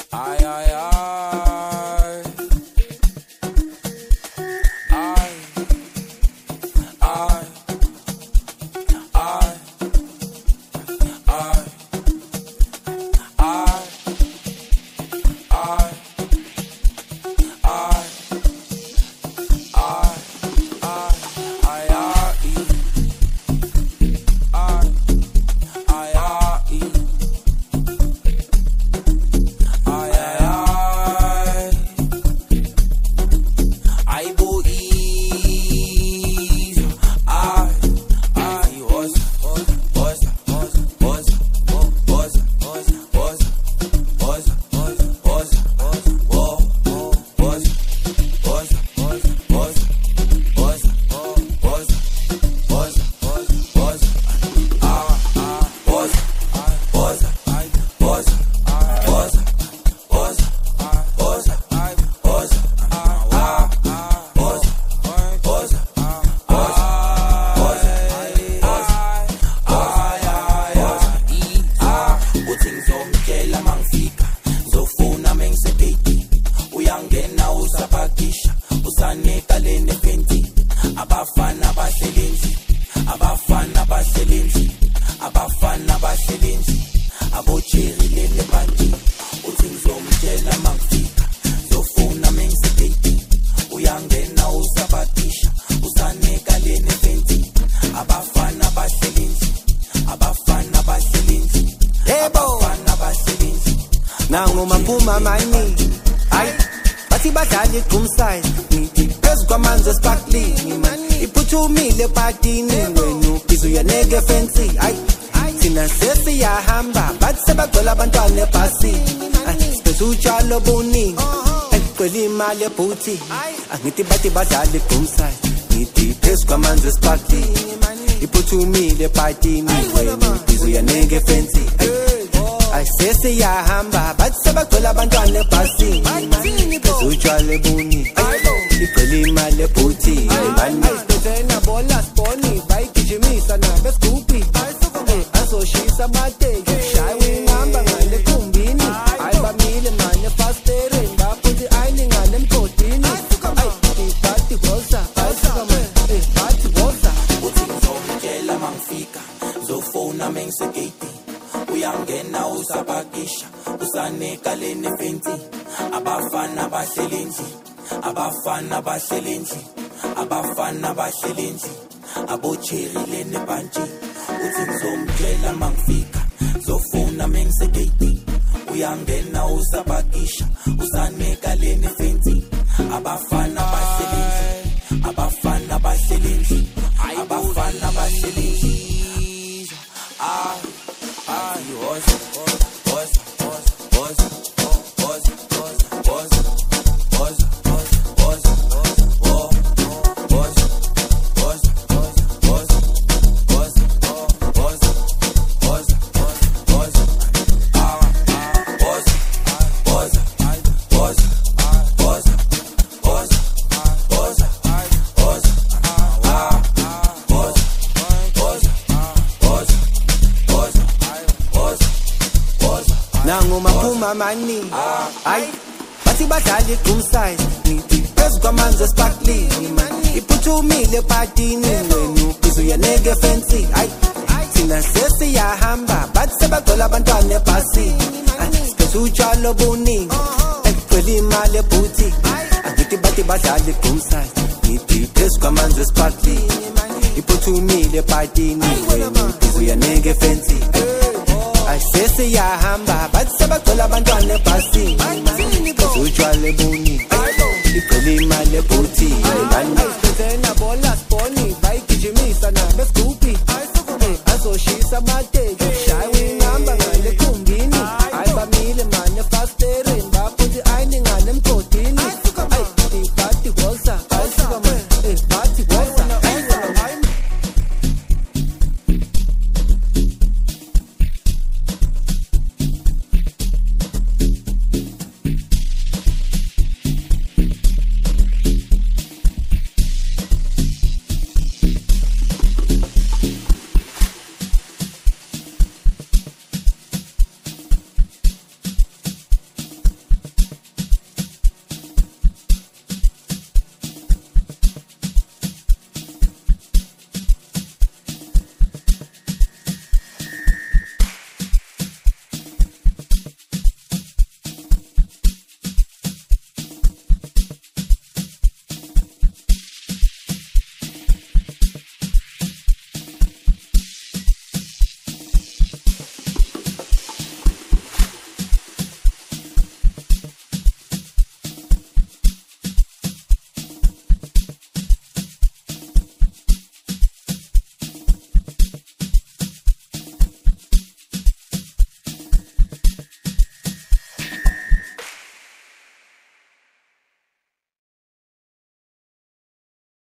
Ay, ay, ay. Ay, ay, ay, ay, ay, ay, ay. Abafana basebenzi abocherilele bantu uthi ngizomtshela mangifika zofuna mengisedate uyangena usabakisha usaneka lene fenti abafana basebenzi abafana basebenzi nangu maphuma mani ay bathi badlala igumsize ngithi phezu kwamanzi esparkling man iphuthumile patini wena ubhizi uyaneke fancy ay thina sesiyahamba bathi sebagcwele abantwana ebhasini sibese utshalo buningi egcwele imali ebhuthi angithi bathi badlala igumsize ngithi phezu kwamanzi esparkling iphuthumile patini wena ubhizi uyaneke fancy ay sesiyahamba bathi sebagcwele abantwana ebhasini bese utshalo buningi igcwele imali ebhuthi mani Tena bola sponi bayigijimisa nabe scoopy azoshisa bateki shayi ngihamba ngale khumbini ayibamile manje fastere ngaphuthi ayilingane emgodini bathi goza bathi goza uthi ngizomtshela mangifika zofuna mengisedate uyangena usabakisha usaneka lene fenti abafana baselenzi abocherilene banje uthi ngizomtshela mangifika zofuna mengisedate uyangena usabakisha usaneka lene fenti abafana baselenzi nangu maphuma mani ay bathi badlala igumsize ngithi phezu kwamanzi esparkling iphuthumile patini wena ubhizi uyaneke fancy ay thina sesiyahamba bathi sebagcwele abantwana ebhasini sibese utshalo buningi egcwele imali ebhuthi angithi bathi badlala igumsize ngithi phezu kwamanzi esparkling iphuthumile patini wena ubhizi uyaneke fancy ay sesiyahamba bathi sebagcwele